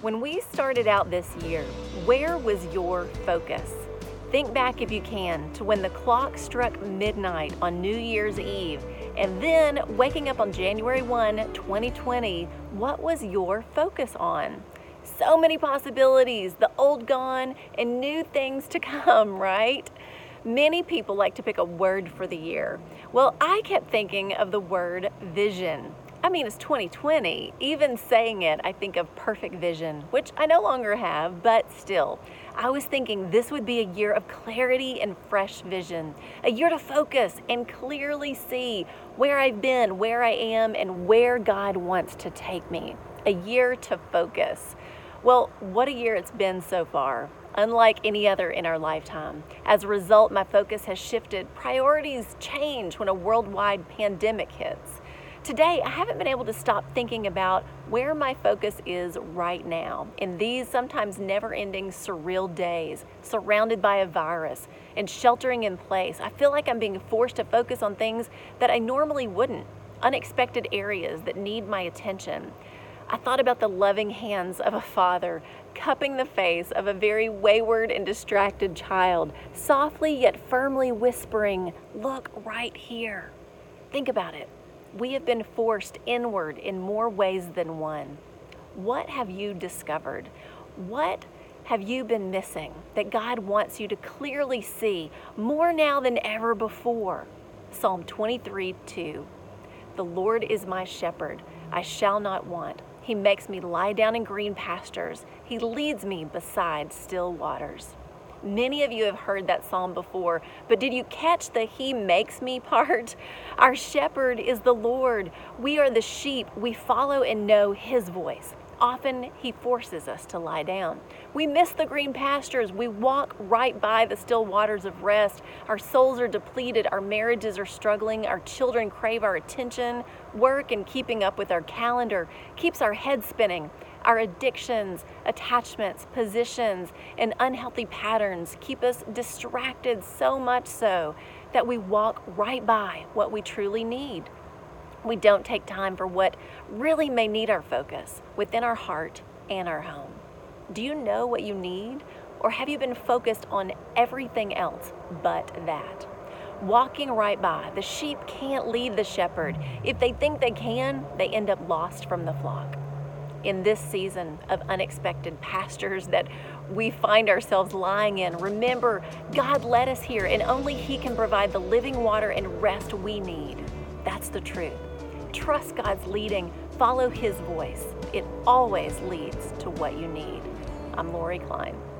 When we started out this year, where was your focus? Think back, if you can, to when the clock struck midnight on New Year's Eve, and then waking up on January 1, 2020, what was your focus on? So many possibilities, the old gone and new things to come, right? Many people like to pick a word for the year. Well, I kept thinking of the word vision. I mean, it's 2020. Even saying it, I think of perfect vision, which I no longer have, but still. I was thinking this would be a year of clarity and fresh vision, a year to focus and clearly see where I've been, where I am, and where God wants to take me. A year to focus. Well, what a year it's been so far, unlike any other in our lifetime. As a result, my focus has shifted. Priorities change when a worldwide pandemic hits. Today, I haven't been able to stop thinking about where my focus is right now in these sometimes never-ending surreal days, surrounded by a virus and sheltering in place. I feel like I'm being forced to focus on things that I normally wouldn't, unexpected areas that need my attention. I thought about the loving hands of a father cupping the face of a very wayward and distracted child, softly yet firmly whispering, "Look right here." Think about it. We have been forced inward in more ways than one. What have you discovered? What have you been missing that God wants you to clearly see more now than ever before? Psalm 23:2. The Lord is my shepherd, I shall not want. He makes me lie down in green pastures. He leads me beside still waters. Many of you have heard that psalm before, but did you catch the "He makes me" part? Our shepherd is the Lord. We are the sheep. We follow and know His voice. Often He forces us to lie down. We miss the green pastures. We walk right by the still waters of rest. Our souls are depleted. Our marriages are struggling. Our children crave our attention. Work and keeping up with our calendar keeps our head spinning. Our addictions, attachments, positions, and unhealthy patterns keep us distracted, so much so that we walk right by what we truly need. We don't take time for what really may need our focus within our heart and our home. Do you know what you need? Or have you been focused on everything else but that? Walking right by, the sheep can't lead the shepherd. If they think they can, they end up lost from the flock. In this season of unexpected pastures that we find ourselves lying in, remember, God led us here, and only He can provide the living water and rest we need. That's the truth. Trust God's leading. Follow His voice. It always leads to what you need. I'm Lori Klein.